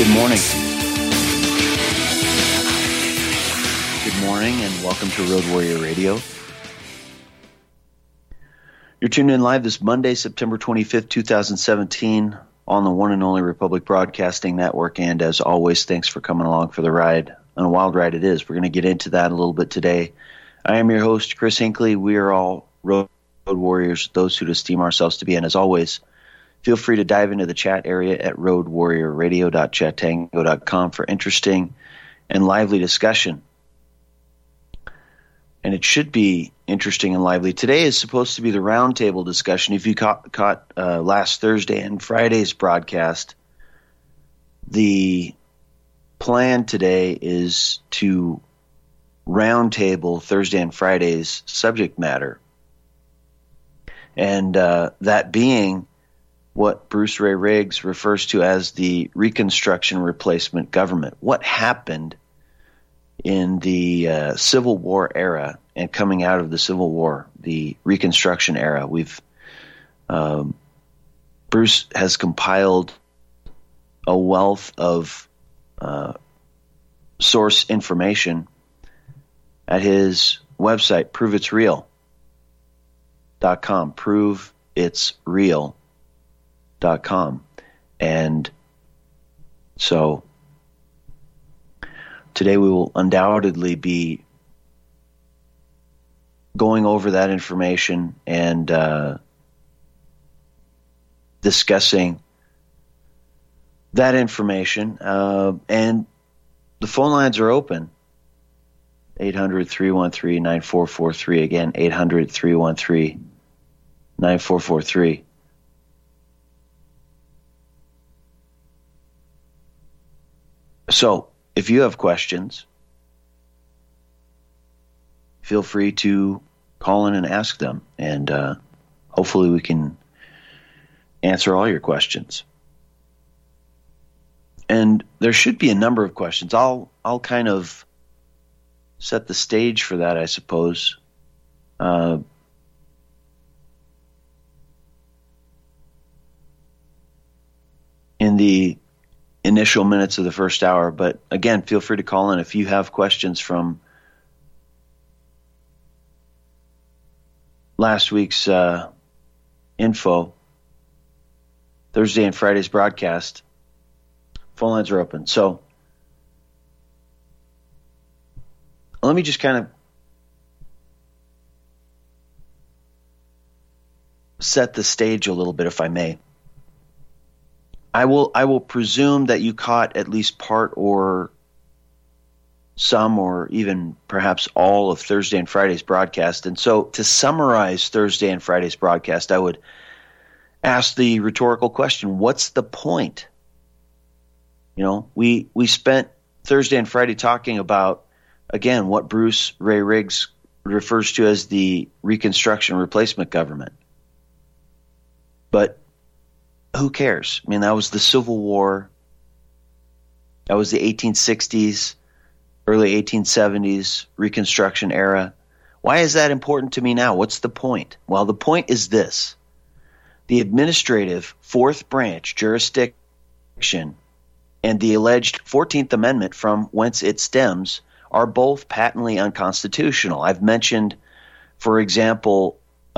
Good morning. Good morning and welcome to Road Warrior Radio. You're tuned in live this Monday, September 25th, 2017 on the one and only Republic Broadcasting Network. And as always, thanks for coming along for the ride. And a wild ride it is. We're going to get into that a little bit today. I am your host, Chris Hinckley. We are all Road Warriors, those who esteem ourselves to be. And as always, feel free to dive into the chat area at roadwarriorradio.chattango.com for interesting and lively discussion. And it should be interesting and lively. Today is supposed to be the roundtable discussion. If you caught last Thursday and Friday's broadcast, the plan today is to roundtable Thursday and Friday's subject matter. And that being what Bruce Ray Riggs refers to as the Reconstruction Replacement Government. What happened in the Civil War era and coming out of the Civil War, the Reconstruction era? Bruce has compiled a wealth of source information at his website, proveitsreal.com, proveitsreal.com. And so today we will undoubtedly be going over that information and discussing that information. And the phone lines are open. 800-313-9443. Again, 800-313-9443. So, if you have questions, feel free to call in and ask them, and hopefully we can answer all your questions. And there should be a number of questions. I'll kind of set the stage for that, I suppose. In the initial minutes of the first hour. But again, feel free to call in if you have questions from last week's info, Thursday and Friday's broadcast. Phone lines are open. So let me just kind of set the stage a little bit, if I may. I will presume that you caught at least part or some or even perhaps all of Thursday and Friday's broadcast. And so to summarize Thursday and Friday's broadcast, I would ask the rhetorical question, what's the point? You know, we spent Thursday and Friday talking about, again, what Bruce Ray Riggs refers to as the Reconstruction Replacement Government. But who cares? I mean, that was the Civil War. That was the 1860s, early 1870s Reconstruction era. Why is that important to me now? What's the point? Well, the point is this. The administrative fourth branch jurisdiction and the alleged 14th Amendment from whence it stems are both patently unconstitutional. I've mentioned, for example,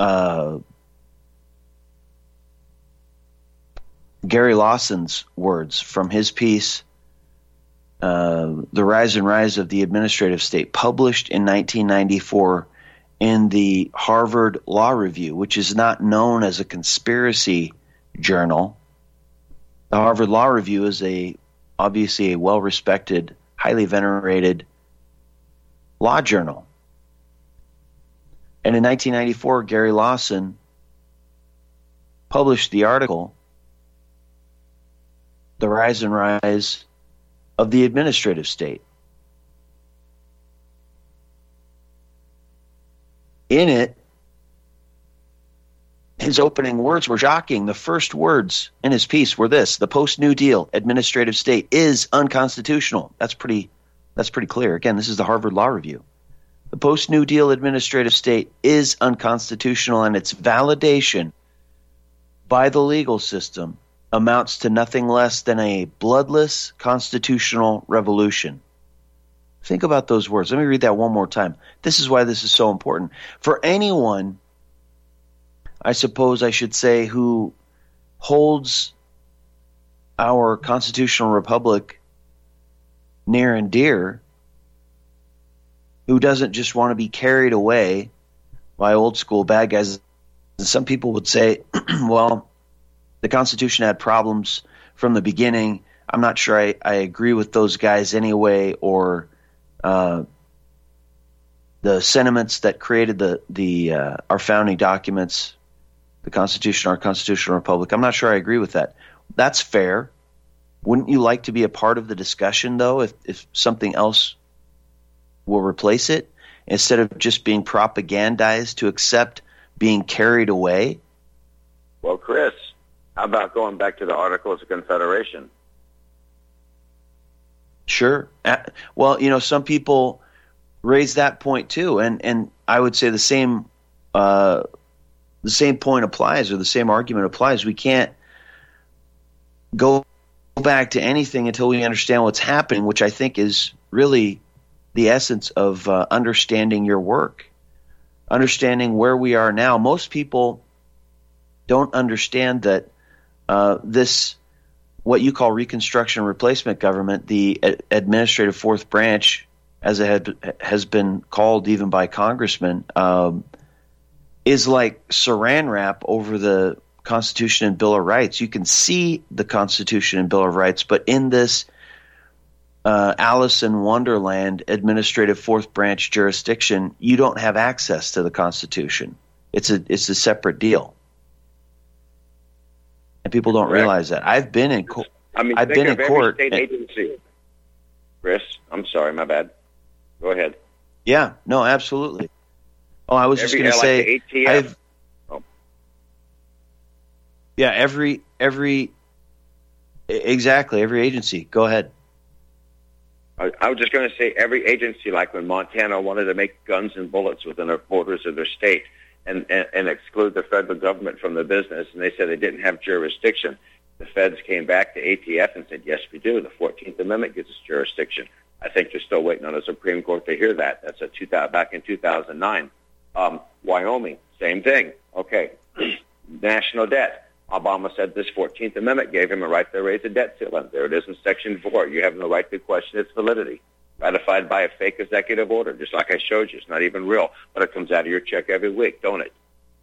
Gary Lawson's words from his piece, The Rise and Rise of the Administrative State, published in 1994 in the Harvard Law Review, which is not known as a conspiracy journal. The Harvard Law Review is obviously a well-respected, highly venerated law journal. And in 1994, Gary Lawson published the article, The Rise and Rise of the Administrative State. In it, his opening words were shocking. The first words in his piece were this: the post-New Deal administrative state is unconstitutional. That's pretty clear. Again, this is the Harvard Law Review. The post-New Deal administrative state is unconstitutional, and its validation by the legal system amounts to nothing less than a bloodless constitutional revolution. Think about those words. Let me read that one more time. This is why this is so important. For anyone, I suppose I should say, who holds our constitutional republic near and dear, who doesn't just want to be carried away by old school bad guys. Some people would say, well, the Constitution had problems from the beginning. I'm not sure I agree with those guys anyway, or the sentiments that created our founding documents, the Constitution, our constitutional republic. I'm not sure I agree with that. That's fair. Wouldn't you like to be a part of the discussion, though, if something else will replace it, instead of just being propagandized to accept being carried away? Well, Chris, how about going back to the Articles of Confederation? Sure. Well, some people raise that point too, and I would say the same point applies, or the same argument applies. We can't go back to anything until we understand what's happening, which I think is really the essence of understanding your work, understanding where we are now. Most people don't understand that this, what you call Reconstruction Replacement government, the administrative fourth branch, as it has been called even by congressmen, is like saran wrap over the Constitution and Bill of Rights. You can see the Constitution and Bill of Rights, but in this Alice in Wonderland administrative fourth branch jurisdiction, you don't have access to the Constitution. It's a separate deal, and people don't realize that. I've been in court. I've been in court. State agency. Chris, I'm sorry, my bad. Go ahead. Yeah, no, absolutely. Oh, I was just going to say, yeah, every agency. Go ahead. I was just going to say every agency, like when Montana wanted to make guns and bullets within the borders of their state and exclude the federal government from the business, and they said they didn't have jurisdiction. The feds came back to ATF and said, yes, we do. The 14th Amendment gives us jurisdiction. I think they're still waiting on the Supreme Court to hear that. That's back in 2009. Wyoming, same thing. Okay, national debt. Obama said this 14th Amendment gave him a right to raise the debt ceiling. There it is in Section 4. You have no right to question its validity. Ratified by a fake executive order, just like I showed you. It's not even real, but it comes out of your check every week, don't it?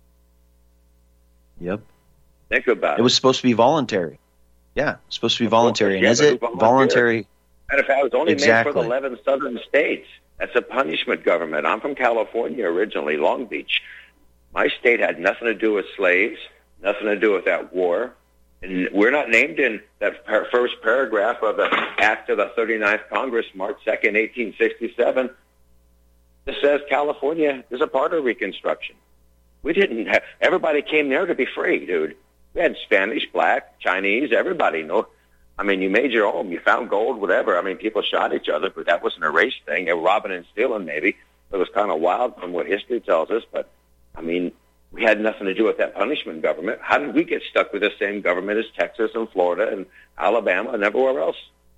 Yep. Think about it. It was supposed to be voluntary. Yeah, it's supposed to be voluntary. And is it voluntary? And if I was only made for the 11 southern states, that's a punishment government. I'm from California originally, Long Beach. My state had nothing to do with slaves, nothing to do with that war. And we're not named in that first paragraph of the Act of the 39th Congress, March 2nd, 1867. It says California is a part of Reconstruction. We didn't have, everybody came there to be free, dude. We had Spanish, black, Chinese, everybody. No, I mean, you made your own. You found gold, whatever. I mean, people shot each other, but that wasn't a race thing. They were robbing and stealing, maybe. It was kind of wild from what history tells us, but, I mean, we had nothing to do with that punishment government. How did we get stuck with the same government as Texas and Florida and Alabama and everywhere else?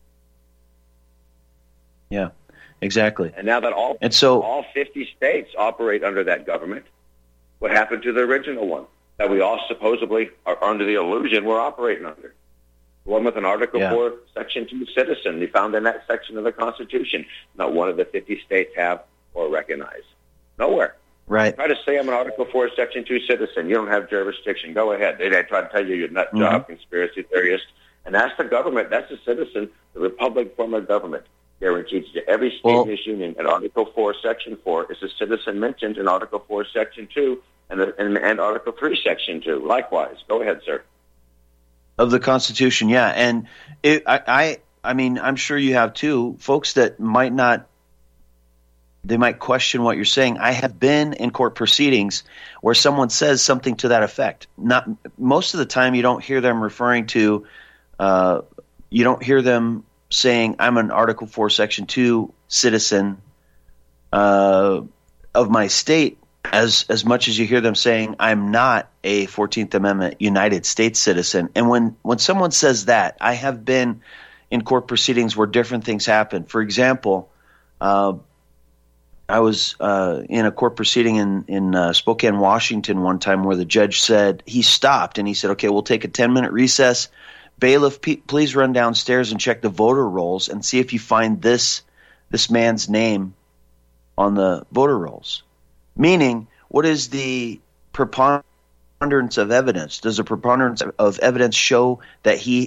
Yeah, exactly. And now that all 50 states operate under that government, what happened to the original one that we all supposedly are under the illusion we're operating under? The one with an Article 4, Section 2 citizen. They found in that section of the Constitution. Not one of the 50 states have or recognize. Nowhere. Right. Try to say I'm an Article 4, Section 2 citizen. You don't have jurisdiction. Go ahead. They try to tell you you're a nut job, conspiracy theorist. And that's the government. That's the citizen. The Republic form of government guarantees to every state in this union in Article 4, Section 4 is a citizen mentioned in Article 4, Section 2 and Article 3, Section 2. Likewise. Go ahead, sir. Of the Constitution, yeah. And I mean, I'm sure you have too, folks that might not, they might question what you're saying. I have been in court proceedings where someone says something to that effect. Not most of the time, you don't hear them referring to, you don't hear them saying, "I'm an Article 4, Section 2 citizen of my state." as much as you hear them saying, I'm not a 14th Amendment United States citizen. And when someone says that, I have been in court proceedings where different things happen. For example, I was in a court proceeding in Spokane, Washington one time where the judge said, he stopped and he said, okay, we'll take a 10-minute recess. Bailiff, please run downstairs and check the voter rolls and see if you find this man's name on the voter rolls. Meaning, what is the preponderance of evidence? Does the preponderance of evidence show that he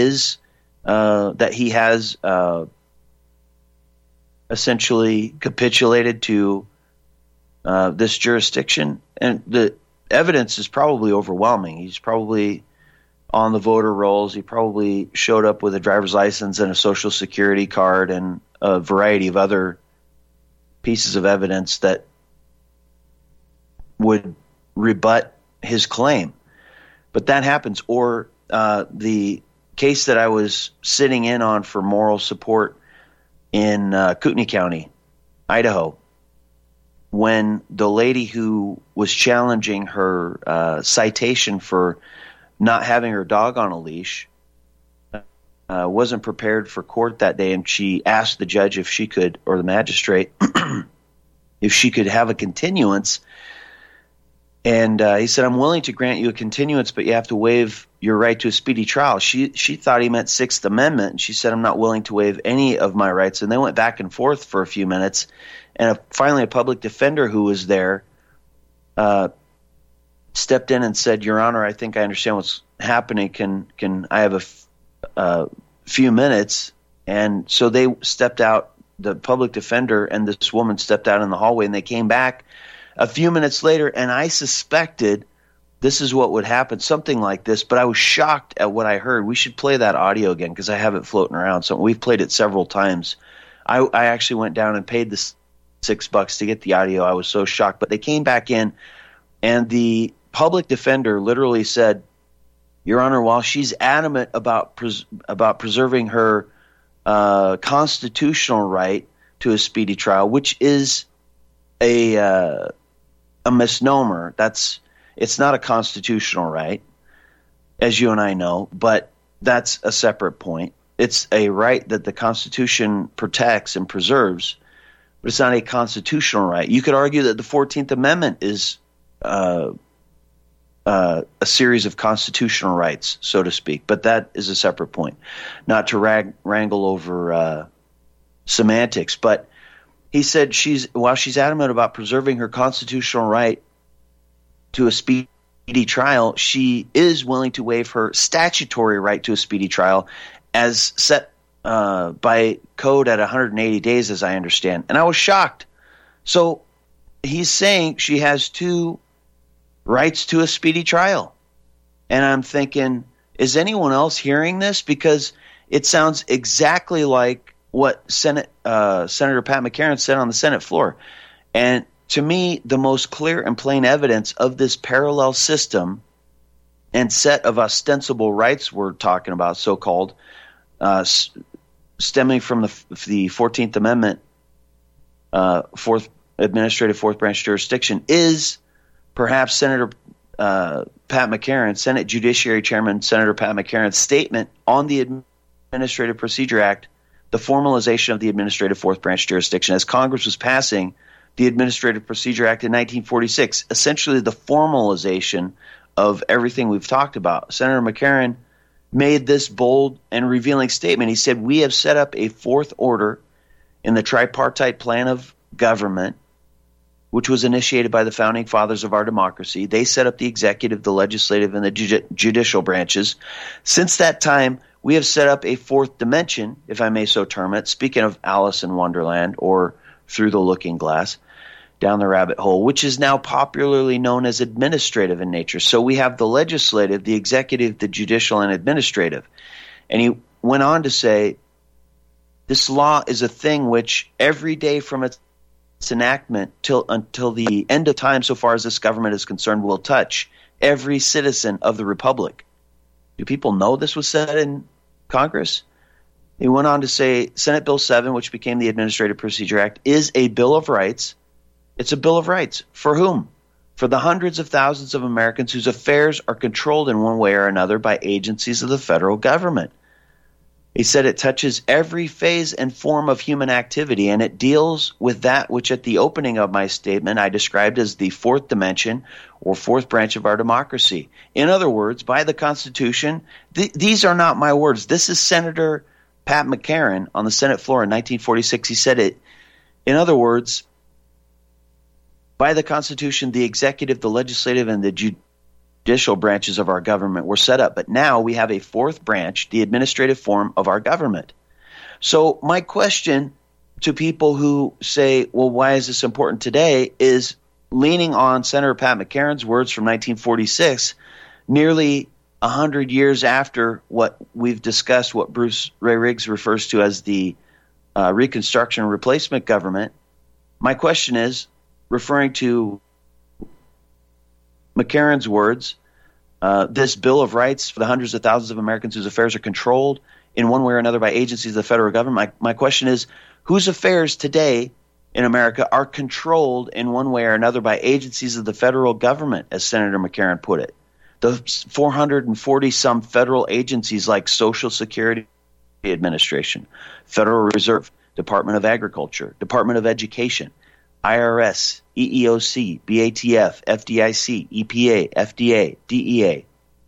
has essentially capitulated to this jurisdiction? And the evidence is probably overwhelming. He's probably on the voter rolls. He probably showed up with a driver's license and a social security card and a variety of other pieces of evidence that would rebut his claim. But that happens. Or the case that I was sitting in on for moral support in Kootenai County, Idaho, when the lady who was challenging her citation for not having her dog on a leash wasn't prepared for court that day, and she asked the judge if she could, or the magistrate, if she could have a continuance. And he said, I'm willing to grant you a continuance, but you have to waive your right to a speedy trial. She thought he meant Sixth Amendment, and she said, I'm not willing to waive any of my rights. And they went back and forth for a few minutes, and finally a public defender who was there stepped in and said, Your Honor, I think I understand what's happening. Can I have a few minutes? And so they stepped out, the public defender and this woman stepped out in the hallway, and they came back a few minutes later, and I suspected this is what would happen, something like this, but I was shocked at what I heard. We should play that audio again because I have it floating around. So we've played it several times. I actually went down and paid the $6 to get the audio. I was so shocked. But they came back in, and the public defender literally said, Your Honor, while she's adamant about preserving her constitutional right to a speedy trial, which is a misnomer. It's not a constitutional right, as you and I know, but that's a separate point. It's a right that the Constitution protects and preserves, but it's not a constitutional right. You could argue that the 14th Amendment is a series of constitutional rights, so to speak, but that is a separate point. Not to wrangle over semantics, but he said while she's adamant about preserving her constitutional right to a speedy trial, she is willing to waive her statutory right to a speedy trial as set by code at 180 days, as I understand. And I was shocked. So he's saying she has two rights to a speedy trial. And I'm thinking, is anyone else hearing this? Because it sounds exactly like what Senator Pat McCarran said on the Senate floor. And to me, the most clear and plain evidence of this parallel system and set of ostensible rights we're talking about, so-called, stemming from the 14th Amendment, administrative fourth branch jurisdiction, is perhaps Senator Pat McCarran, Senate Judiciary Chairman Senator Pat McCarran's statement on the Administrative Procedure Act, the formalization of the administrative fourth branch jurisdiction, as Congress was passing the Administrative Procedure Act in 1946, essentially the formalization of everything we've talked about. Senator McCarran made this bold and revealing statement. He said, we have set up a fourth order in the tripartite plan of government, which was initiated by the founding fathers of our democracy. They set up the executive, the legislative, and the judicial branches. Since that time, we have set up a fourth dimension, if I may so term it, speaking of Alice in Wonderland or Through the Looking Glass, down the rabbit hole, which is now popularly known as administrative in nature. So we have the legislative, the executive, the judicial, and administrative. And he went on to say, this law is a thing which every day from its enactment until the end of time, so far as this government is concerned, will touch every citizen of the republic. Do people know this was said in Congress? He went on to say, Senate Bill 7, which became the Administrative Procedure Act, is a Bill of Rights It's a Bill of Rights. For whom? For the hundreds of thousands of Americans whose affairs are controlled in one way or another by agencies of the federal government. He said it touches every phase and form of human activity, and it deals with that which at the opening of my statement I described as the fourth dimension or fourth branch of our democracy. In other words, by the Constitution, these are not my words. This is Senator Pat McCarran on the Senate floor in 1946. He said it. In other words, by the Constitution, the executive, the legislative, and the judicial branches of our government were set up. But now we have a fourth branch, the administrative form of our government. So my question to people who say, well, why is this important today, is leaning on Senator Pat McCarran's words from 1946, nearly 100 years after what we've discussed, what Bruce Ray Riggs refers to as the Reconstruction and Replacement government. My question is, referring to McCarran's words, this Bill of Rights for the hundreds of thousands of Americans whose affairs are controlled in one way or another by agencies of the federal government. My question is, whose affairs today in America are controlled in one way or another by agencies of the federal government, as Senator McCarran put it? The 440-some federal agencies like Social Security Administration, Federal Reserve, Department of Agriculture, Department of Education, IRS, EEOC, BATF, FDIC, EPA, FDA, DEA,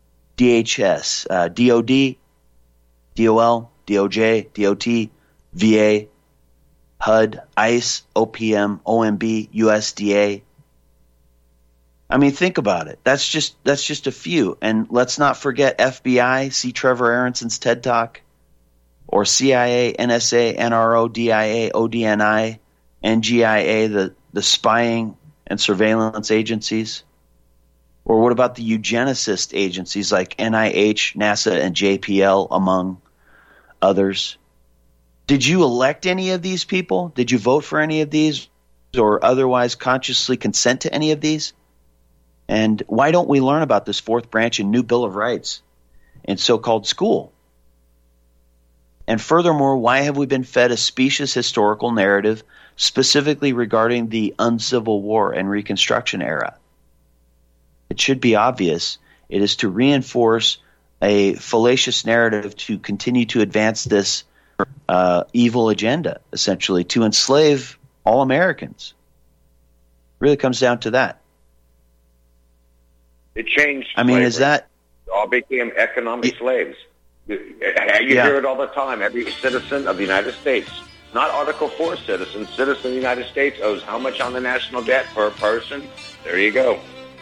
DHS, DOD, DOL, DOJ, DOT, VA, HUD, ICE, OPM, OMB, USDA. I mean, think about it. That's just a few. And let's not forget FBI, see Trevor Aronson's TED Talk, or CIA, NSA, NRO, DIA, ODNI, NGIA, the spying and surveillance agencies? Or what about the eugenicist agencies like NIH, NASA, and JPL, among others? Did you elect any of these people? Did you vote for any of these, or otherwise consciously consent to any of these? And why don't we learn about this fourth branch and new Bill of Rights in so-called school? And furthermore, why have we been fed a specious historical narrative specifically regarding the uncivil war and Reconstruction era? It should be obvious. It is to reinforce a fallacious narrative to continue to advance this evil agenda, essentially, to enslave all Americans. It really comes down to that. It changed. I mean, is that... all became economic slaves. You hear it all the time. Every citizen of the United States, not Article 4 citizen of the United States owes how much on the national debt per person? There you go.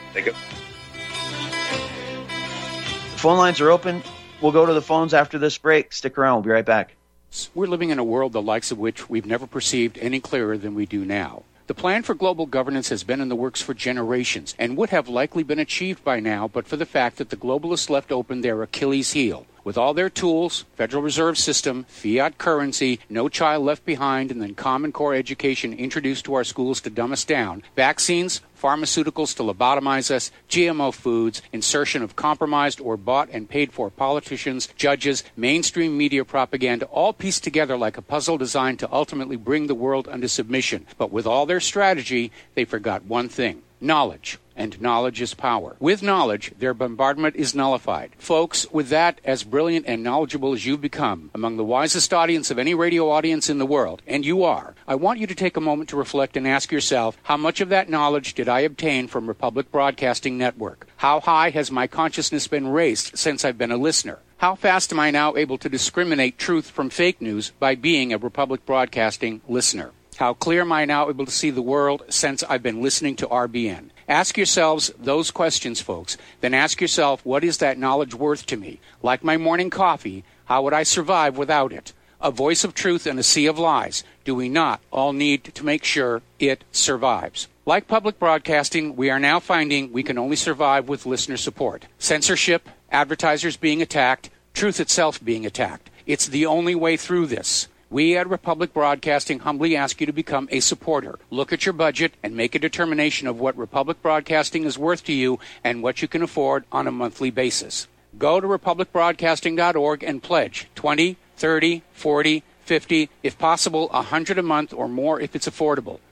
Phone lines are open. We'll go to the phones after this break. Stick around. We'll be right back. We're living in a world the likes of which we've never perceived any clearer than we do now. The plan for global governance has been in the works for generations and would have likely been achieved by now but for the fact that the globalists left open their Achilles heel. With all their tools, Federal Reserve System, fiat currency, no child left behind, and then Common Core education introduced to our schools to dumb us down, vaccines, pharmaceuticals to lobotomize us, GMO foods, insertion of compromised or bought and paid for politicians, judges, mainstream media propaganda, all pieced together like a puzzle designed to ultimately bring the world under submission. But with all their strategy, they forgot one thing: knowledge. And knowledge is power. With knowledge, their bombardment is nullified. Folks, with that, as brilliant and knowledgeable as you've become, among the wisest audience of any radio audience in the world, and you are, I want you to take a moment to reflect and ask yourself, how much of that knowledge did I obtain from Republic Broadcasting Network? How high has my consciousness been raised since I've been a listener? How fast am I now able to discriminate truth from fake news by being a Republic Broadcasting listener? How clear am I now able to see the world since I've been listening to RBN? Ask yourselves those questions, folks. Then ask yourself, what is that knowledge worth to me? Like my morning coffee, how would I survive without it? A voice of truth in a sea of lies. Do we not all need to make sure it survives? Like public broadcasting, we are now finding we can only survive with listener support. Censorship, advertisers being attacked, truth itself being attacked. It's the only way through this. We at Republic Broadcasting humbly ask you to become a supporter. Look at your budget and make a determination of what Republic Broadcasting is worth to you and what you can afford on a monthly basis. Go to republicbroadcasting.org and pledge $20, $30, $40, $50, if possible, $100 a month or more if it's affordable.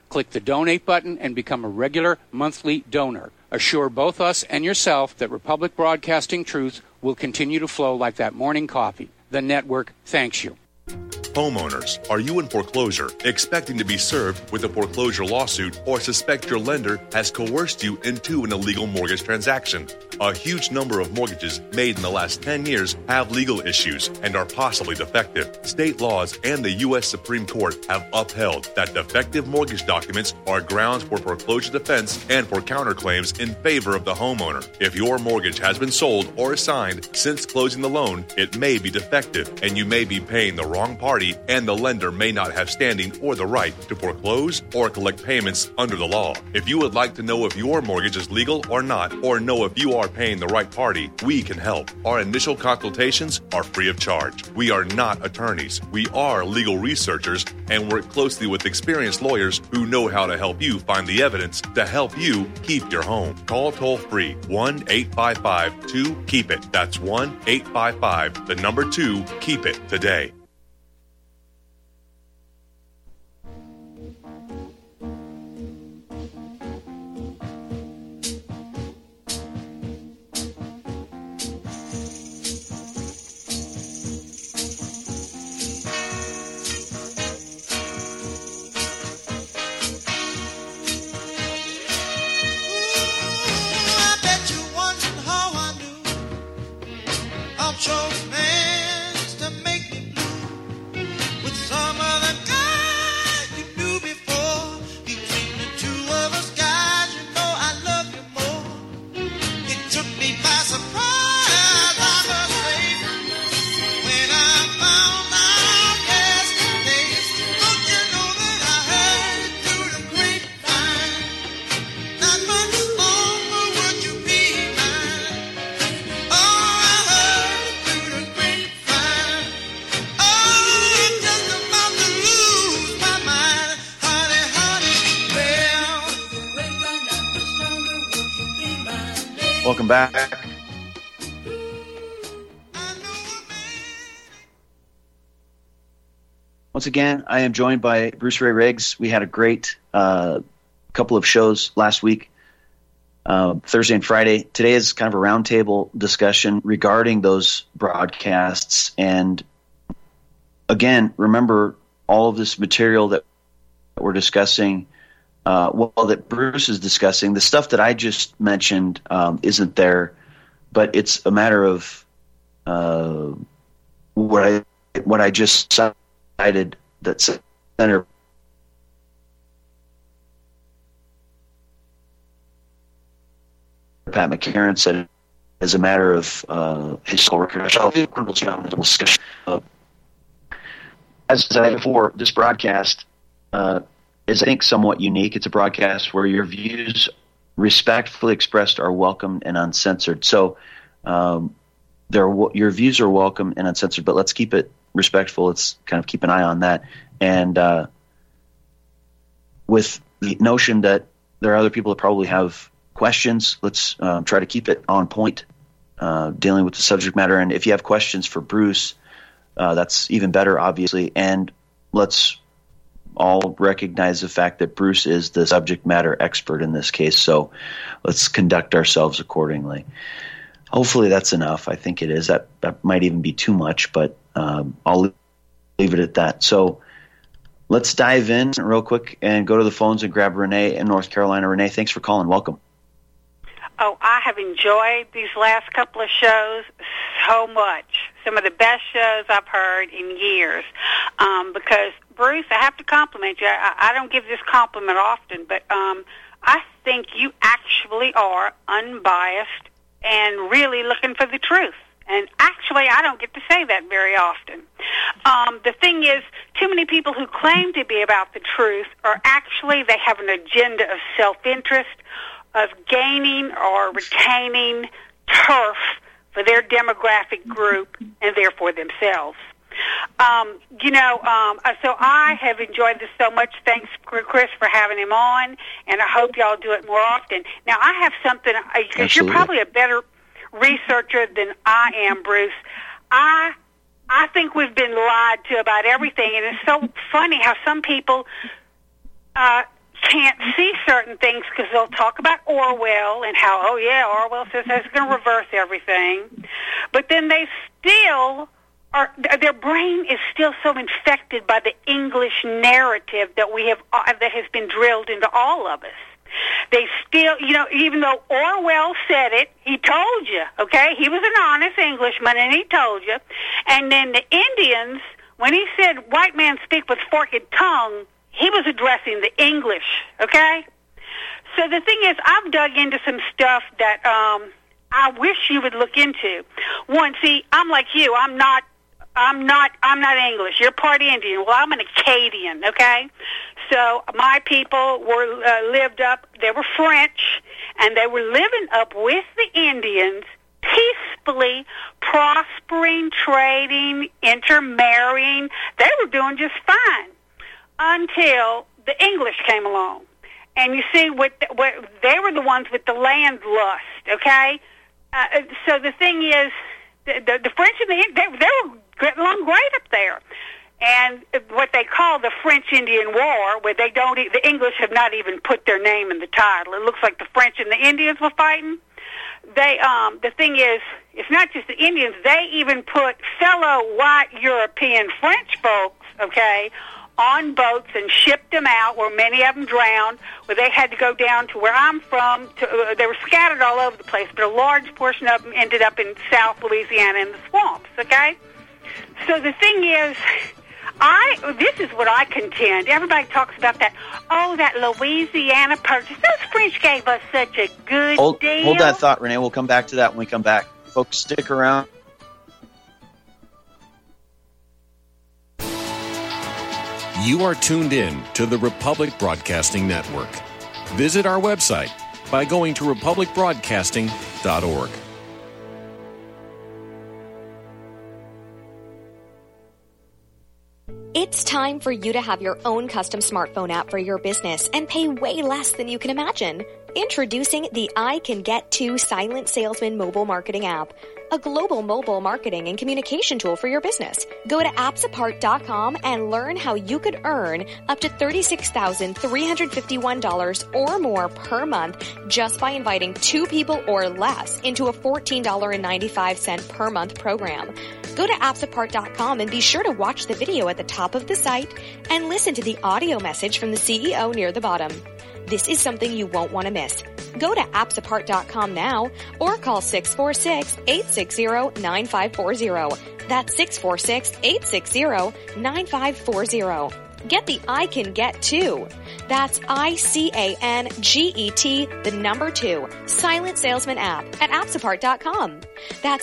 Click the donate button and become a regular monthly donor. Assure both us and yourself that Republic Broadcasting Truth will continue to flow like that morning coffee. The network thanks you. Homeowners, are you in foreclosure, expecting to be served with a foreclosure lawsuit, or suspect your lender has coerced you into an illegal mortgage transaction? A huge number of mortgages made in the last 10 years have legal issues and are possibly defective. State laws and the U.S. Supreme Court have upheld that defective mortgage documents are grounds for foreclosure defense and for counterclaims in favor of the homeowner. If your mortgage has been sold or assigned since closing the loan, it may be defective, and you may be paying the wrong party, and the lender may not have standing or the right to foreclose or collect payments under the law. If you would like to know if your mortgage is legal or not, or know if you are paying the right party, we can help. Our initial consultations are free of charge. We are not attorneys. We are legal researchers and work closely with experienced lawyers who know how to help you find the evidence to help you keep your home. Call toll-free 1-855-2-KEEP-IT. That's 1-855-2-KEEP-IT today. Welcome back. Once again, I am joined by Bruce Ray Riggs. We had a great couple of shows last week, Thursday and Friday. Today is kind of a roundtable discussion regarding those broadcasts. And again, remember all of this material that we're discussing, that Bruce is discussing, the stuff that I just mentioned isn't there, but it's a matter of what I just cited that Senator Pat McCarran said as a matter of historical record. As I said before, this broadcast is, I think, somewhat unique. It's a broadcast where your views respectfully expressed are welcome and uncensored. So your views are welcome and uncensored, but let's keep it respectful. Let's kind of keep an eye on that. And with the notion that there are other people that probably have questions, let's try to keep it on point, dealing with the subject matter. And if you have questions for Bruce, that's even better, obviously. And let's all recognize the fact that Bruce is the subject matter expert in this case. So let's conduct ourselves accordingly. Hopefully that's enough. I think it is. That might even be too much, but I'll leave it at that. So let's dive in real quick and go to the phones and grab Renee in North Carolina. Renee, thanks for calling. Welcome. Oh, I have enjoyed these last couple of shows so much. Some of the best shows I've heard in years. Because, Bruce, I have to compliment you. I don't give this compliment often, but I think you actually are unbiased and really looking for the truth. And actually, I don't get to say that very often. The thing is, too many people who claim to be about the truth are actually, they have an agenda of self-interest, of gaining or retaining turf for their demographic group and therefore themselves. So I have enjoyed this so much. Thanks, Chris, for having him on, and I hope y'all do it more often. Now, I have something, because you're probably a better researcher than I am, Bruce. I think we've been lied to about everything, and it's so funny how some people can't see certain things because they'll talk about Orwell and how, oh yeah, Orwell says that's going to reverse everything. But then they still are, their brain is still so infected by the English narrative that we have, that has been drilled into all of us. They still, even though Orwell said it, he told you, okay? He was an honest Englishman, and he told you. And then the Indians, when he said white man speak with forked tongue, he was addressing the English, okay? So the thing is, I've dug into some stuff that I wish you would look into. One, see, I'm like you. I'm not English. You're part Indian. Well, I'm an Acadian, okay? So my people lived up, they were French, and they were living up with the Indians, peacefully prospering, trading, intermarrying. They were doing just fine until the English came along. And you see, they were the ones with the land lust, okay? So the thing is, the French and the Indians, they were getting along great up there. And what they call the French-Indian War, where the English have not even put their name in the title. It looks like the French and the Indians were fighting. The thing is, it's not just the Indians. They even put fellow white European French folks, okay, on boats and shipped them out, where many of them drowned, where they had to go down to where I'm from. They were scattered all over the place, but a large portion of them ended up in South Louisiana in the swamps, okay? So the thing is, this is what I contend. Everybody talks about that, that Louisiana purchase. Those French gave us such a good deal. Hold that thought, Renee. We'll come back to that when we come back. Folks, stick around. You are tuned in to the Republic Broadcasting Network. Visit our website by going to republicbroadcasting.org. It's time for you to have your own custom smartphone app for your business and pay way less than you can imagine. Introducing the I Can Get To Silent Salesman mobile marketing app, a global mobile marketing and communication tool for your business. Go to appsapart.com and learn how you could earn up to $36,351 or more per month just by inviting 2 people or less into a $14.95 per month program. Go to appsapart.com and be sure to watch the video at the top of the site and listen to the audio message from the CEO near the bottom. This is something you won't want to miss. Go to appsapart.com now or call 646-860-9540. That's 646-860-9540. Get the I Can Get To. That's ICANGET, the number 2, Silent Salesman app at appsapart.com. That's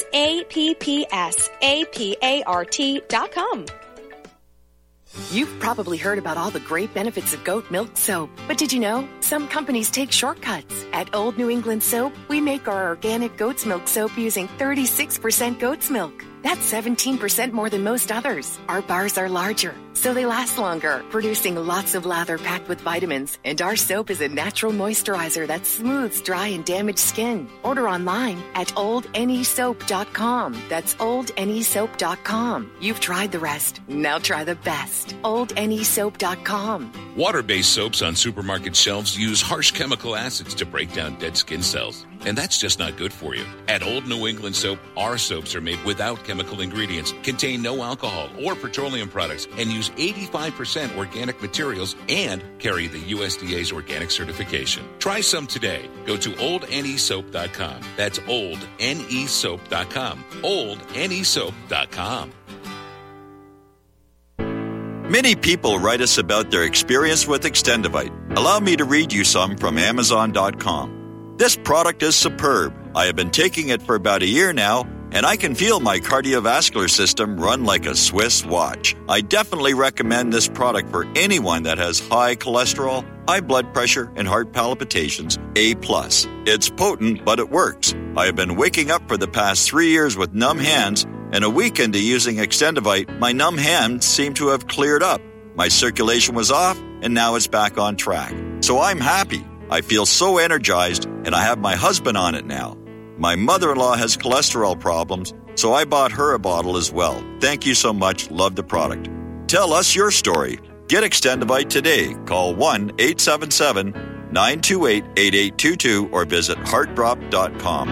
APPSAPART.com. You've probably heard about all the great benefits of goat milk soap, but did you know some companies take shortcuts? At Old New England Soap, we make our organic goat's milk soap using 36% goat's milk. That's 17% more than most others. Our bars are larger, so they last longer, producing lots of lather packed with vitamins. And our soap is a natural moisturizer that smooths dry and damaged skin. Order online at oldnesoap.com. That's oldnesoap.com. You've tried the rest. Now try the best. oldnesoap.com. Water-based soaps on supermarket shelves use harsh chemical acids to break down dead skin cells. And that's just not good for you. At Old New England Soap, our soaps are made without chemical ingredients, contain no alcohol or petroleum products, and use 85% organic materials and carry the USDA's organic certification. Try some today. Go to oldnesoap.com. That's oldnesoap.com. oldnesoap.com. Many people write us about their experience with Extendivite. Allow me to read you some from Amazon.com. This product is superb. I have been taking it for about a year now, and I can feel my cardiovascular system run like a Swiss watch. I definitely recommend this product for anyone that has high cholesterol, high blood pressure, and heart palpitations, A+. It's potent, but it works. I have been waking up for the past 3 years with numb hands, and a week into using Extendivite, my numb hands seem to have cleared up. My circulation was off, and now it's back on track. So I'm happy. I feel so energized, and I have my husband on it now. My mother-in-law has cholesterol problems, so I bought her a bottle as well. Thank you so much. Love the product. Tell us your story. Get Extendivite today. Call 1-877-928-8822 or visit heartdrop.com.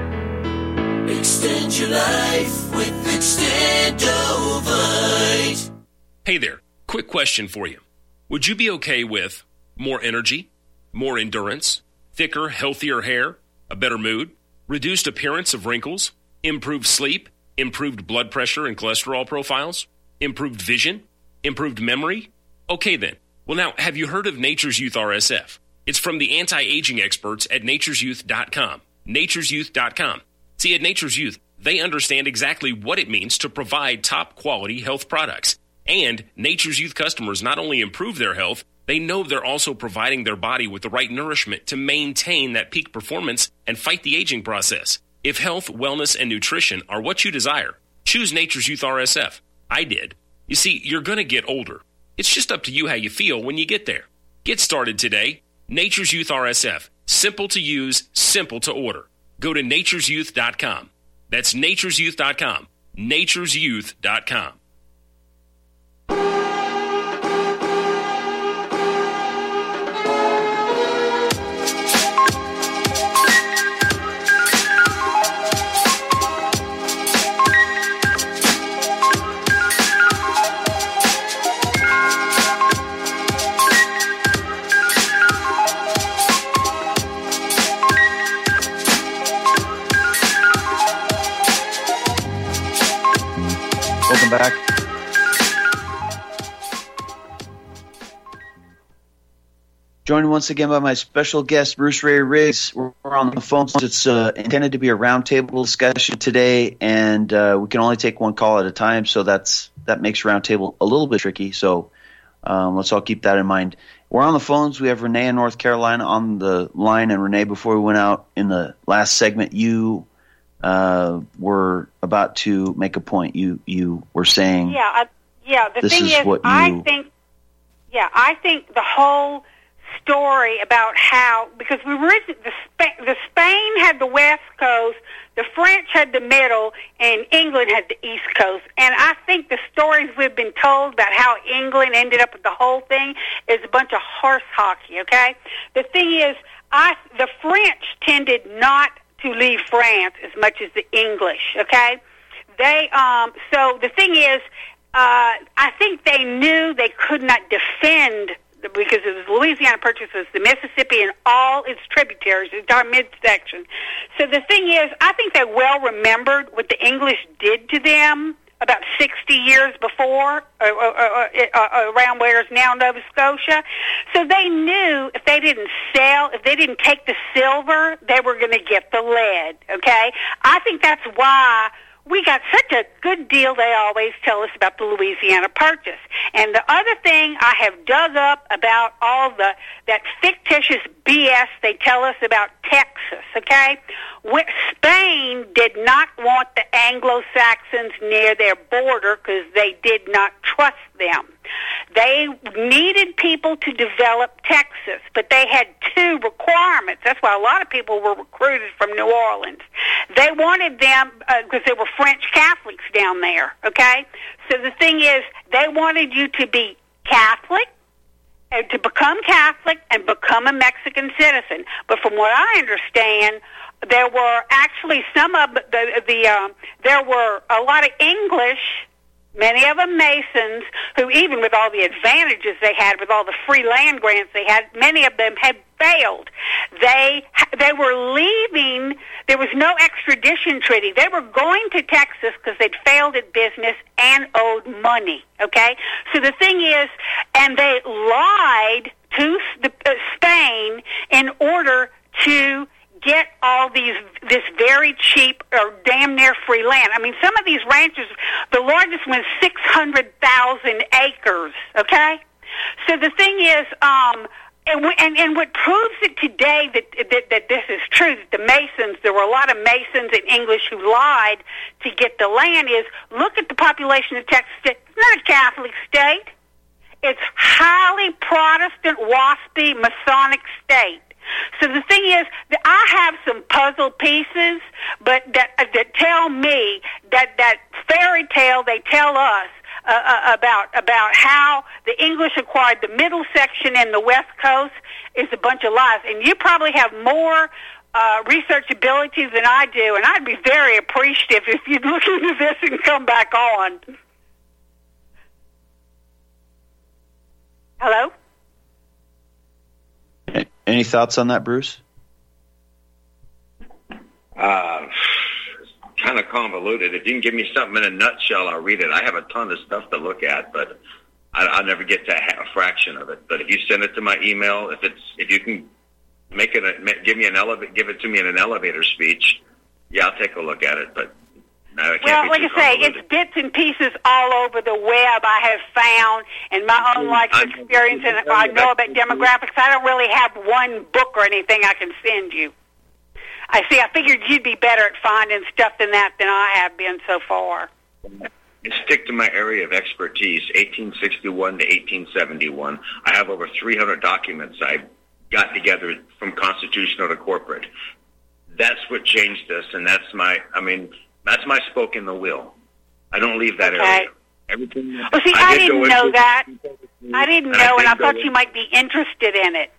Extend your life with Extendovite. Hey there, quick question for you. Would you be okay with more energy, more endurance, thicker, healthier hair, a better mood, reduced appearance of wrinkles, improved sleep, improved blood pressure and cholesterol profiles, improved vision, improved memory? Okay then. Well now, have you heard of Nature's Youth RSF? It's from the anti-aging experts at nature'syouth.com. nature'syouth.com. See, at Nature's Youth, they understand exactly what it means to provide top-quality health products. And Nature's Youth customers not only improve their health, they know they're also providing their body with the right nourishment to maintain that peak performance and fight the aging process. If health, wellness, and nutrition are what you desire, choose Nature's Youth RSF. I did. You see, you're going to get older. It's just up to you how you feel when you get there. Get started today. Nature's Youth RSF. Simple to use, simple to order. Go to nature'syouth.com. That's nature'syouth.com. nature'syouth.com. Welcome back. Joined once again by my special guest, Bruce Ray Riggs. We're on the phone. It's intended to be a roundtable discussion today, and we can only take one call at a time, so that makes roundtable a little bit tricky. So let's all keep that in mind. We're on the phones. We have Renee in North Carolina on the line. And Renee, before we went out in the last segment, you were about to make a point. You were saying, The thing is, I think the whole story about how, because the Spain had the West Coast, the French had the middle, and England had the East Coast. And I think the stories we've been told about how England ended up with the whole thing is a bunch of horse hockey, okay? The thing is, the French tended not to leave France as much as the English, okay? So the thing is, I think they knew they could not defend, because it was Louisiana Purchase, was the Mississippi and all its tributaries, it's our midsection. So the thing is, I think they well remembered what the English did to them about 60 years before, around where is now Nova Scotia. So they knew if they didn't take the silver, they were going to get the lead, okay? I think that's why we got such a good deal, they always tell us, about the Louisiana Purchase. And the other thing I have dug up about all that fictitious BS they tell us about Texas, okay? Spain did not want the Anglo-Saxons near their border because they did not trust them. They needed people to develop Texas, but they had two requirements. That's why a lot of people were recruited from New Orleans. They wanted them, because there were French Catholics down there, okay? So the thing is, they wanted you to be Catholic, to become Catholic and become a Mexican citizen. But from what I understand, there were actually there were a lot of English, many of them Masons, who even with all the advantages they had, with all the free land grants they had, many of them had failed. They were leaving. There was no extradition treaty. They were going to Texas because they'd failed at business and owed money, okay? So the thing is, and they lied to Spain in order to get all this very cheap or damn near free land. I mean, some of these ranches, the largest one is 600,000 acres, okay? So the thing is, and what proves it today that this is true, that the Masons, there were a lot of Masons and English who lied to get the land, is look at the population of Texas. It's not a Catholic state. It's highly Protestant, waspy, Masonic state. So the thing is that I have some puzzle pieces, but that tell me that fairy tale they tell us about how the English acquired the middle section and the West Coast is a bunch of lies. And you probably have more research abilities than I do, and I'd be very appreciative if you'd look into this and come back on. Hello? Any thoughts on that, Bruce? Kind of convoluted. If you can give me something in a nutshell, I'll read it. I have a ton of stuff to look at, but I'll never get to a fraction of it. But if you send it to my email, if you can give it to me in an elevator speech, yeah, I'll take a look at it. But no, it can't be too convoluted. It's bits and pieces all over the web I have found in my own life experience, and I know about demographics. I don't really have one book or anything I can send you. I figured you'd be better at finding stuff than I have been so far. I stick to my area of expertise, 1861 to 1871. I have over 300 documents I got together from constitutional to corporate. That's what changed us, and that's my spoke in the will. I don't leave that area. Everything. Well, see, I didn't know that. I didn't know, and I thought you might be interested in it.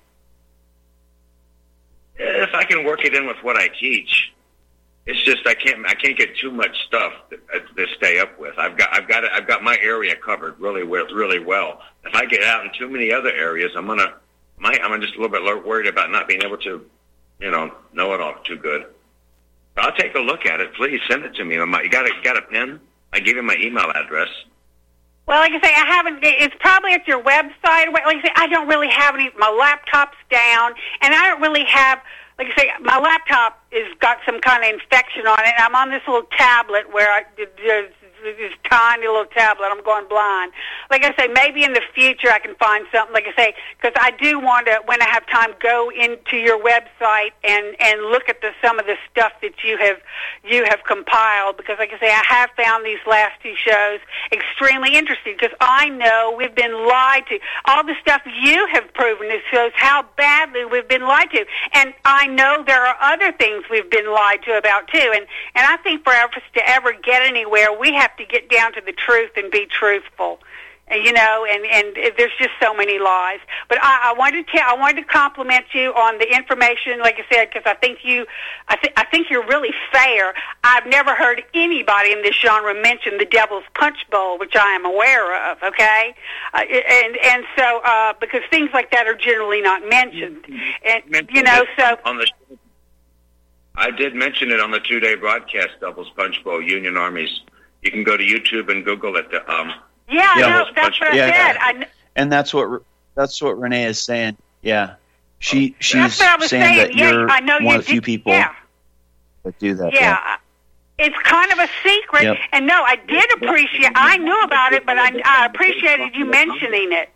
If I can work it in with what I teach, it's just I can't get too much stuff to stay up with. I've got my area covered really well. If I get out in too many other areas, I'm just a little bit worried about not being able to, know it all too good. But I'll take a look at it. Please send it to me. You got a pen? I gave you my email address. Well, like I say, I haven't. It's probably at your website. Like I say, I don't really have any. My laptop's down, and I don't really have. Like I say, my laptop has got some kind of infection on it. And I'm on this little tablet where there's this tiny little tablet. I'm going blind. Like I say, maybe in the future I can find something. Like I say, because I do want to, when I have time, go into your website and look at some of the stuff that you have compiled. Because like I say, I have found these last two shows extremely interesting. Because I know we've been lied to. All the stuff you have proven it shows how badly we've been lied to. And I know there are other things we've been lied to about too. And I think for us to ever get anywhere, we have to get down to the truth and be truthful. And there's just so many lies. But I wanted to compliment you on the information, like I said, because I think you're really fair. I've never heard anybody in this genre mention the Devil's Punch Bowl, which I am aware of. Okay, and so because things like that are generally not mentioned, and so on the show, I did mention it on the 2-day broadcast, Devil's Punch Bowl, Union Armies. You can go to YouTube and Google it. That's what I said. And that's what Renee is saying. Yeah, she's saying that you're one of the few people that do that. Yeah. It's kind of a secret. Yep. And no, I did appreciate. I knew about it, but I appreciated you mentioning it.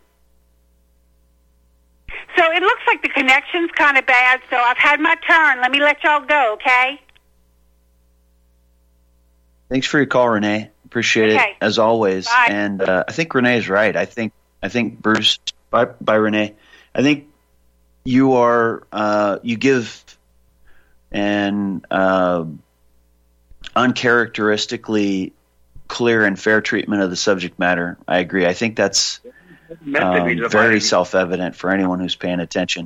So it looks like the connection's kind of bad. So I've had my turn. Let me let y'all go. Okay. Thanks for your call, Renee. Appreciate it as always. Bye. And I think Renee is right. I think Bruce. Bye, Renee. I think you are. You give an uncharacteristically clear and fair treatment of the subject matter. I agree. I think that's very self-evident for anyone who's paying attention.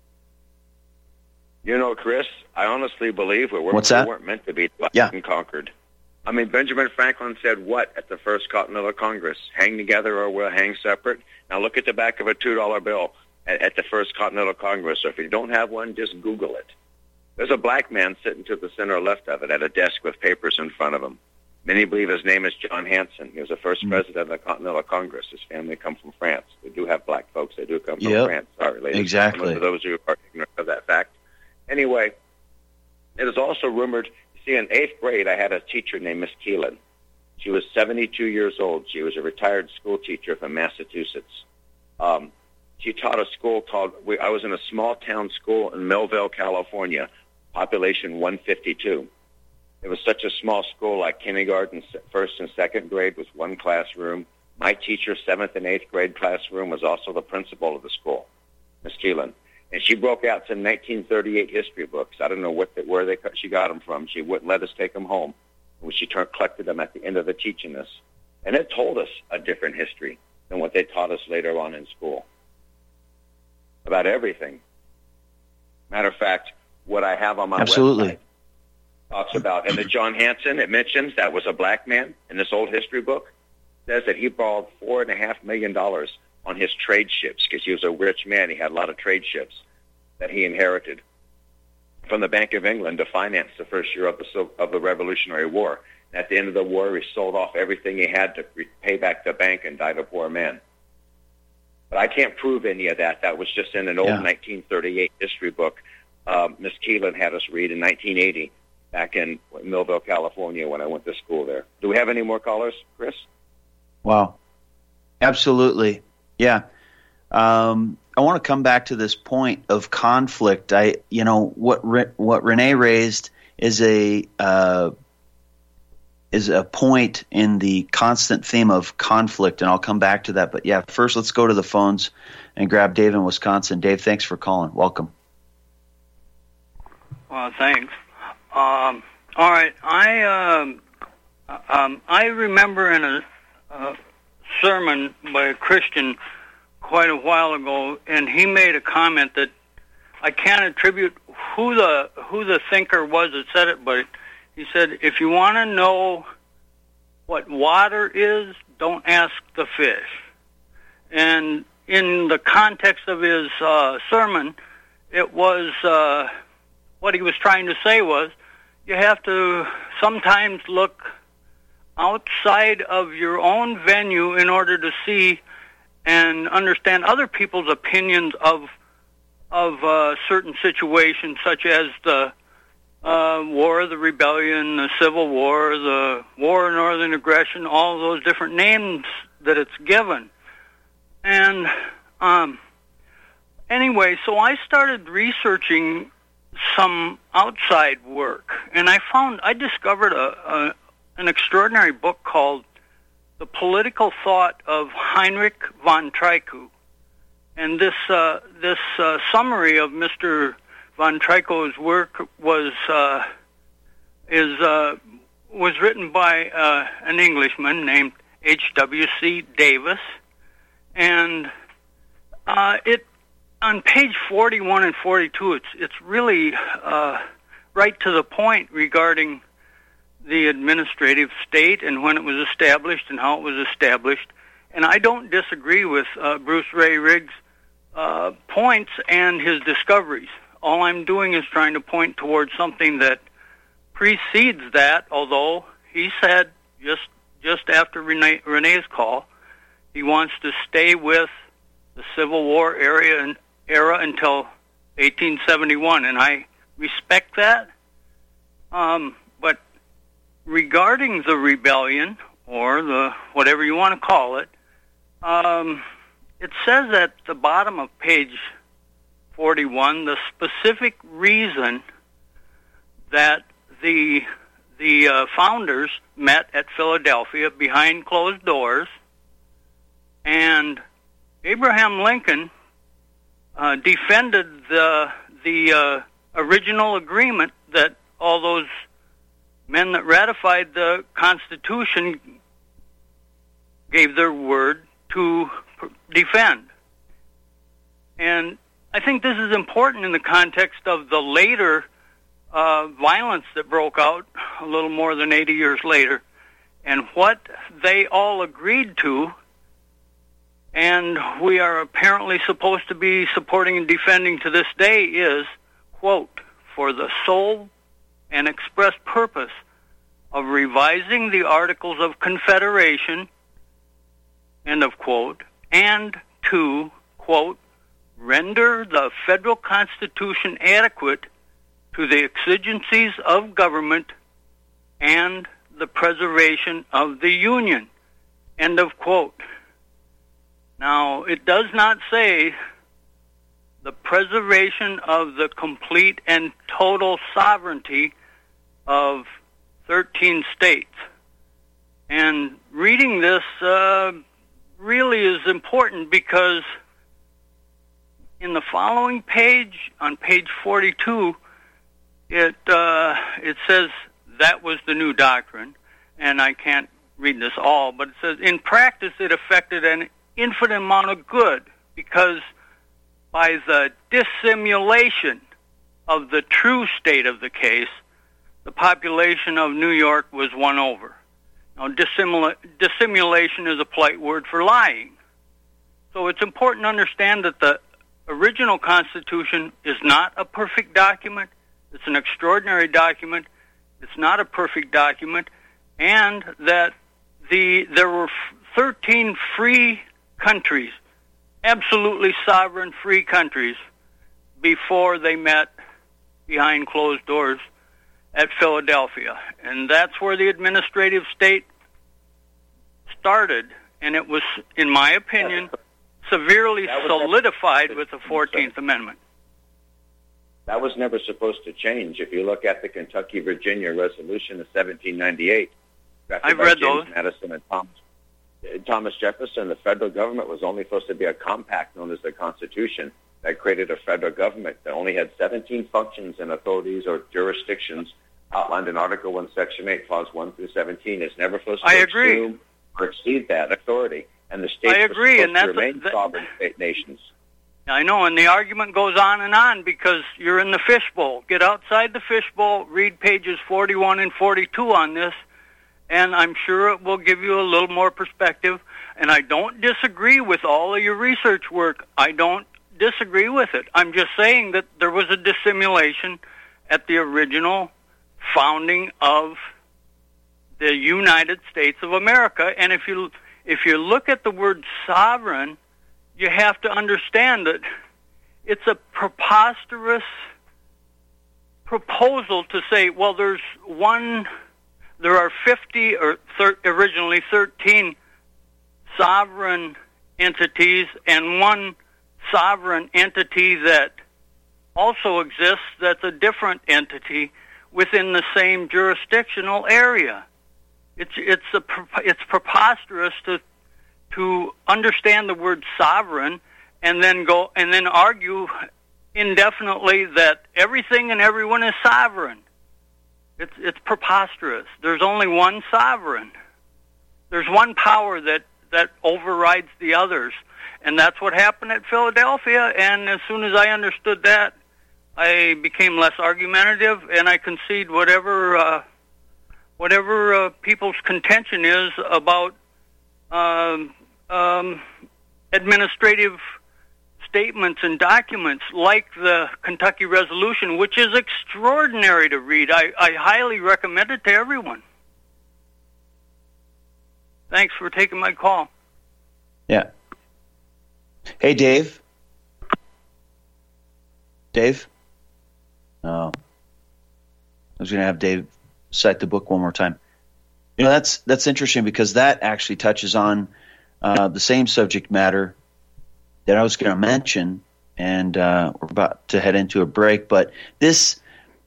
Chris, I honestly believe we weren't meant to be divided and conquered. I mean, Benjamin Franklin said what at the First Continental Congress? Hang together or we'll hang separate. Now look at the back of a $2 bill at the First Continental Congress. So if you don't have one, just Google it. There's a black man sitting to the center left of it at a desk with papers in front of him. Many believe his name is John Hanson. He was the first president of the Continental Congress. His family come from France. We do have black folks. They do come from France. Sorry, ladies. Exactly. For those who are ignorant of that fact. Anyway, it is also rumored. See, in 8th grade, I had a teacher named Miss Keelan. She was 72 years old. She was a retired school teacher from Massachusetts. She taught a school called, I was in a small-town school in Millville, California, population 152. It was such a small school, like kindergarten, 1st and 2nd grade was one classroom. My teacher, 7th and 8th grade classroom, was also the principal of the school, Miss Keelan. And she broke out some 1938 history books. I don't know she got them from. She wouldn't let us take them home. She collected them at the end of the teaching us. And it told us a different history than what they taught us later on in school about everything. Matter of fact, what I have on my website talks about, and the John Hanson, it mentions that was a black man in this old history book, says that he borrowed $4.5 million on his trade ships because he was a rich man. He had a lot of trade ships that he inherited from the Bank of England to finance the first year of the Revolutionary War. And at the end of the war, he sold off everything he had to pay back the bank and died a poor man. But I can't prove any of that. That was just in an old 1938 history book Miss Keelan had us read in 1980 back in Millville, California, when I went to school there. Do we have any more callers, Chris? Wow. Absolutely. Yeah. I want to come back to this point of conflict. What Renee raised is a point in the constant theme of conflict, and I'll come back to that. But yeah, first let's go to the phones and grab Dave in Wisconsin. Dave, thanks for calling. Welcome. Well, thanks. All right, I remember in a sermon by a Christian quite a while ago, and he made a comment that I can't attribute who the thinker was that said it, but he said, if you want to know what water is, don't ask the fish. And in the context of his sermon, it was what he was trying to say was, you have to sometimes look outside of your own venue in order to see and understand other people's opinions of certain situations, such as the War, the Rebellion, the Civil War, the War of Northern Aggression, all those different names that it's given. And anyway, so I started researching some outside work, and I discovered an extraordinary book called The Political Thought of Heinrich von Treykow. And this summary of Mr. von Treykow's work was written by an Englishman named H.W.C. Davis, and it on page 41 and 42, it's really right to the point regarding the administrative state and when it was established and how it was established. And I don't disagree with Bruce Ray Riggs' points and his discoveries. All I'm doing is trying to point towards something that precedes that, although he said just after Renee's call, he wants to stay with the Civil War era until 1871, and I respect that. But regarding the rebellion, or the whatever you want to call it, it says at the bottom of page 41 the specific reason that the founders met at Philadelphia behind closed doors, and Abraham Lincoln defended the original agreement that all those men that ratified the Constitution gave their word to defend. And I think this is important in the context of the later violence that broke out a little more than 80 years later, and what they all agreed to, and we are apparently supposed to be supporting and defending to this day is, quote, for the sole and express purpose of revising the Articles of Confederation, end of quote, and to, quote, render the federal Constitution adequate to the exigencies of government and the preservation of the Union, end of quote. Now, it does not say the preservation of the complete and total sovereignty of 13 states. And reading this really is important because in the following page, on page 42, it says that was the new doctrine, and I can't read this all, but it says, in practice, it affected an infinite amount of good because by the dissimulation of the true state of the case, the population of New York was won over. Now, dissimulation is a polite word for lying. So it's important to understand that the original Constitution is not a perfect document. It's an extraordinary document. It's not a perfect document. And that there were 13 free countries, absolutely sovereign free countries, before they met behind closed doors at Philadelphia. And that's where the administrative state started. And it was, in my opinion, severely solidified with the 14th Amendment. That was never supposed to change. If you look at the Kentucky-Virginia Resolution of 1798, I've read those. Madison and Thomas Jefferson, the federal government was only supposed to be a compact known as the Constitution that created a federal government that only had 17 functions and authorities or jurisdictions outlined in Article 1, Section 8, Clause 1 through 17. It's never supposed to assume or exceed that authority. And the states were supposed to remain sovereign state nations. I know, and the argument goes on because you're in the fishbowl. Get outside the fishbowl, read pages 41 and 42 on this, and I'm sure it will give you a little more perspective. And I don't disagree with all of your research work. I don't disagree with it. I'm just saying that there was a dissimulation at the original founding of the United States of America. And if you look at the word sovereign, you have to understand that it's a preposterous proposal to say, well, there are 50 or originally 13 sovereign entities and one sovereign entity that also exists that's a different entity within the same jurisdictional area. It's preposterous to understand the word sovereign and then argue indefinitely that everything and everyone is sovereign. It's preposterous. There's only one sovereign. There's one power that overrides the others, and that's what happened at Philadelphia. And as soon as I understood that, I became less argumentative, and I concede whatever people's contention is about administrative statements and documents like the Kentucky Resolution, which is extraordinary to read. I highly recommend it to everyone. Thanks for taking my call. Yeah. Hey, Dave. Dave? Oh. I was going to have Dave cite the book one more time. You know, that's interesting because that actually touches on the same subject matter that I was going to mention, and we're about to head into a break. But this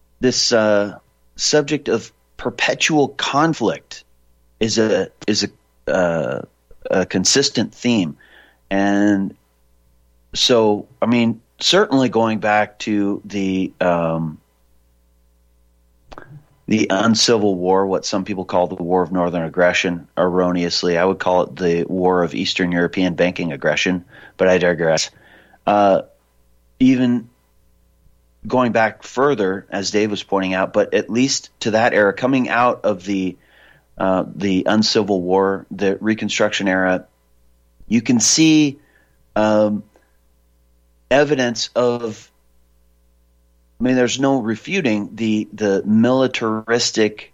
subject of perpetual conflict is a consistent theme, and so I mean, certainly going back to the uncivil war, what some people call the War of Northern Aggression, erroneously. I would call it the War of Eastern European Banking Aggression, but I digress. Even going back further, as Dave was pointing out, but at least to that era, coming out of the uncivil war, the Reconstruction era, you can see evidence of, I mean, there's no refuting the militaristic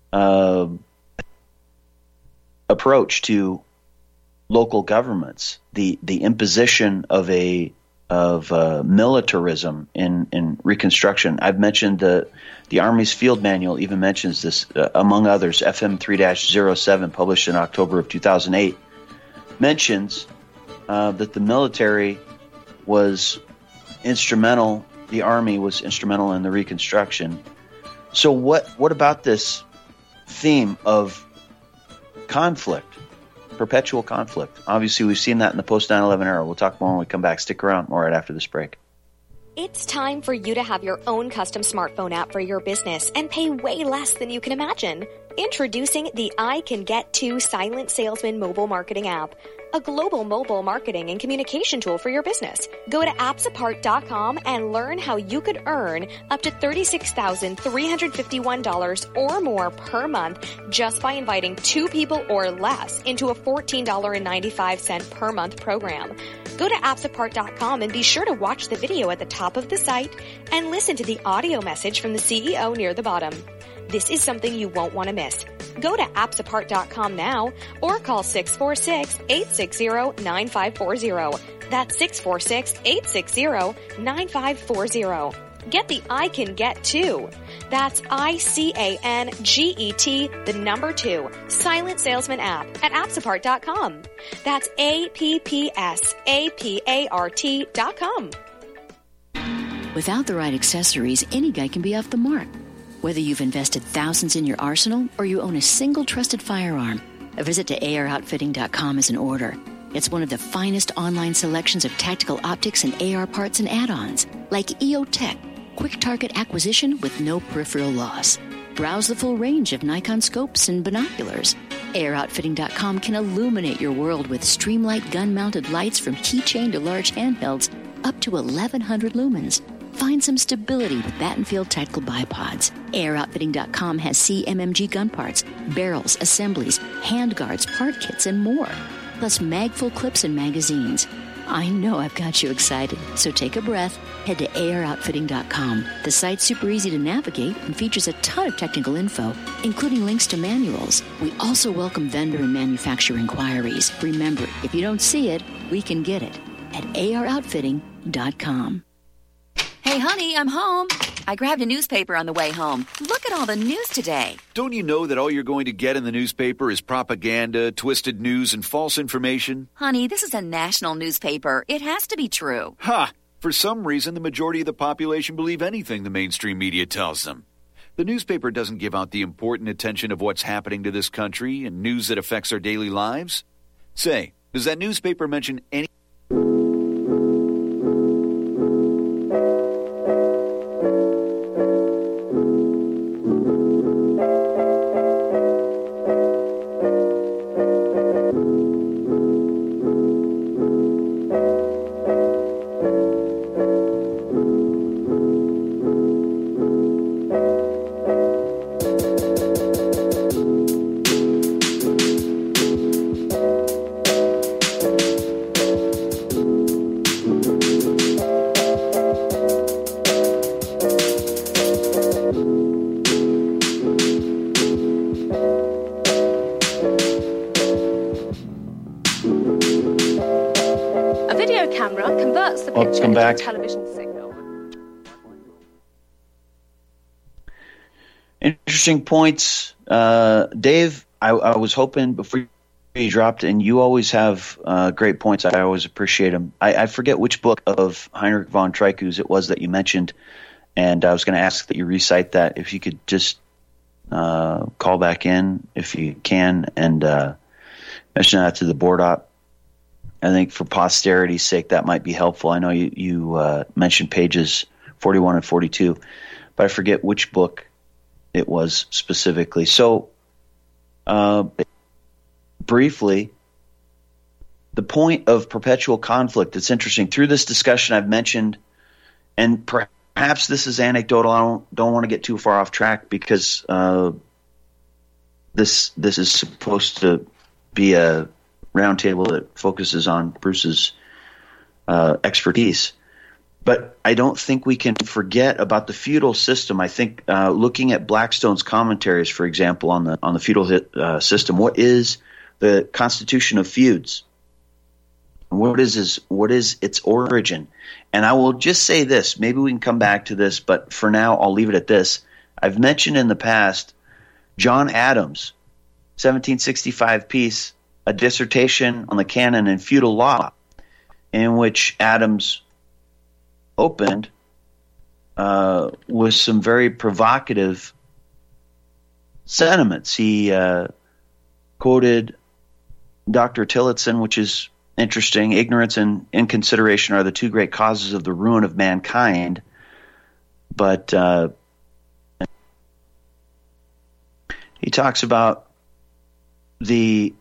approach to local governments, the imposition of militarism in Reconstruction. I've mentioned the Army's Field Manual even mentions this, among others. FM 3-07, published in October of 2008, mentions that the military was instrumental. The Army was instrumental in the Reconstruction. So what about this theme of conflict, perpetual conflict? Obviously, we've seen that in the post 9/11 era. We'll talk more when we come back. Stick around. More right after this break. It's time for you to have your own custom smartphone app for your business and pay way less than you can imagine. Introducing the I Can Get To Silent Salesman mobile marketing app, a global mobile marketing and communication tool for your business. Go to appsapart.com and learn how you could earn up to $36,351 or more per month just by inviting 2 people or less into a $14.95 per month program. Go to appsapart.com and be sure to watch the video at the top of the site and listen to the audio message from the CEO near the bottom. This is something you won't want to miss. Go to appsapart.com now or call 646-860-9540. That's 646-860-9540. Get the I Can Get To. That's ICANGET, the number 2, Silent Salesman app at appsapart.com. That's APPSAPART.com. Without the right accessories, any guy can be off the mark. Whether you've invested thousands in your arsenal or you own a single trusted firearm, a visit to AROutfitting.com is in order. It's one of the finest online selections of tactical optics and AR parts and add-ons, like EOTech, quick target acquisition with no peripheral loss. Browse the full range of Nikon scopes and binoculars. AROutfitting.com can illuminate your world with Streamlight gun-mounted lights from keychain to large handhelds up to 1,100 lumens. Find some stability with Battenfield Tactical Bipods. AirOutfitting.com has CMMG gun parts, barrels, assemblies, handguards, part kits, and more. Plus magful clips and magazines. I know I've got you excited, so take a breath. Head to AirOutfitting.com. The site's super easy to navigate and features a ton of technical info, including links to manuals. We also welcome vendor and manufacturer inquiries. Remember, if you don't see it, we can get it at AirOutfitting.com. Hey, honey, I'm home. I grabbed a newspaper on the way home. Look at all the news today. Don't you know that all you're going to get in the newspaper is propaganda, twisted news, and false information? Honey, this is a national newspaper. It has to be true. Ha! For some reason, the majority of the population believe anything the mainstream media tells them. The newspaper doesn't give out the important attention of what's happening to this country and news that affects our daily lives. Say, does that newspaper mention any... television signal. Interesting points. Dave, I was hoping before you dropped, and you always have great points. I always appreciate them. I forget which book of Heinrich von Treitschke it was that you mentioned, and I was going to ask that you recite that. If you could just call back in, if you can, and mention that to the board op. I think for posterity's sake, that might be helpful. I know you mentioned pages 41 and 42, but I forget which book it was specifically. So, briefly, the point of perpetual conflict, it's interesting. Through this discussion I've mentioned, and perhaps this is anecdotal, I don't want to get too far off track because this is supposed to be a roundtable that focuses on Bruce's expertise. But I don't think we can forget about the feudal system. I think looking at Blackstone's commentaries, for example, on the feudal system, what is the constitution of feuds? What is its origin? And I will just say this. Maybe we can come back to this, but for now I'll leave it at this. I've mentioned in the past John Adams, 1765 piece, a dissertation on the canon and feudal law, in which Adams opened with some very provocative sentiments. He quoted Dr. Tillotson, which is interesting. Ignorance and inconsideration are the two great causes of the ruin of mankind. But he talks about the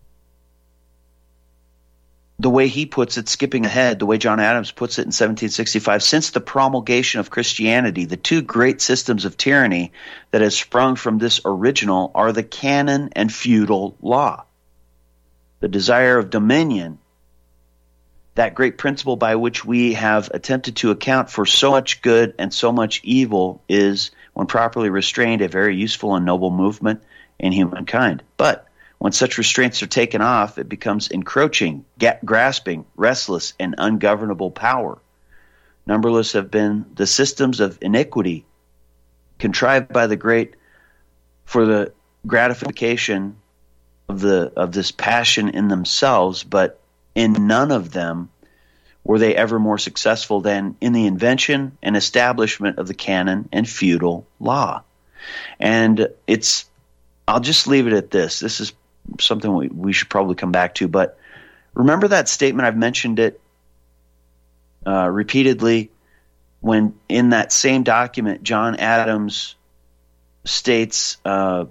way he puts it, skipping ahead, the way John Adams puts it in 1765, since the promulgation of Christianity, the two great systems of tyranny that have sprung from this original are the canon and feudal law. The desire of dominion, that great principle by which we have attempted to account for so much good and so much evil, is, when properly restrained, a very useful and noble movement in humankind. But when such restraints are taken off, it becomes encroaching, grasping, restless, and ungovernable power. Numberless have been the systems of iniquity contrived by the great for the gratification of this passion in themselves, but in none of them were they ever more successful than in the invention and establishment of the canon and feudal law. And I'll just leave it at this. This is something we should probably come back to, but remember that statement, I've mentioned it repeatedly, when in that same document John Adams states, in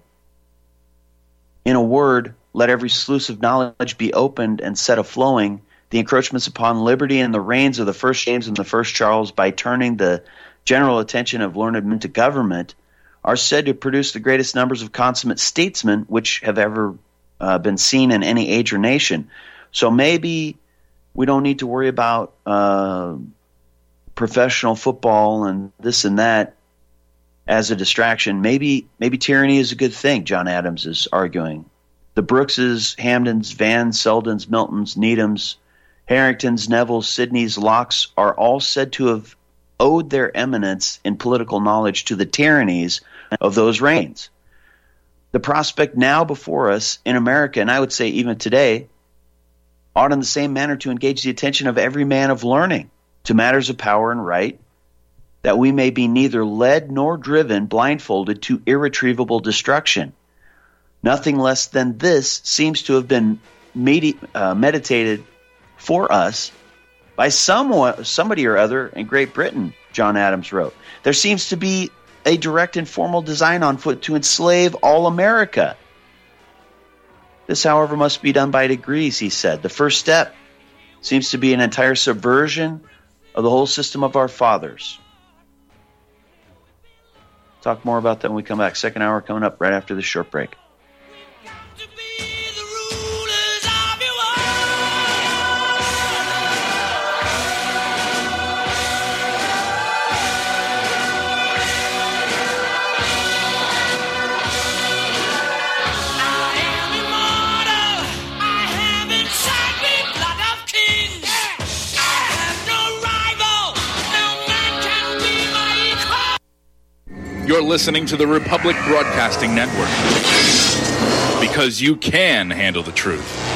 a word, let every sluice of knowledge be opened and set a-flowing, the encroachments upon liberty and the reigns of the first James and the first Charles, by turning the general attention of learned men to government, are said to produce the greatest numbers of consummate statesmen which have ever been seen in any age or nation. So maybe we don't need to worry about professional football and this and that as a distraction. Maybe tyranny is a good thing, John Adams is arguing. The Brookses, Hamdens, Vans, Seldens, Miltons, Needhams, Harringtons, Nevilles, Sidneys, Locks are all said to have owed their eminence in political knowledge to the tyrannies of those reigns. The prospect now before us in America, and I would say even today, ought in the same manner to engage the attention of every man of learning to matters of power and right, that we may be neither led nor driven blindfolded to irretrievable destruction. Nothing less than this seems to have been meditated for us by somebody or other in Great Britain, John Adams wrote. There seems to be a direct and formal design on foot to enslave all America. This, however, must be done by degrees, he said. The first step seems to be an entire subversion of the whole system of our fathers. Talk more about that when we come back. Second hour coming up right after this short break. You're listening to the Republic Broadcasting Network, because you can handle the truth.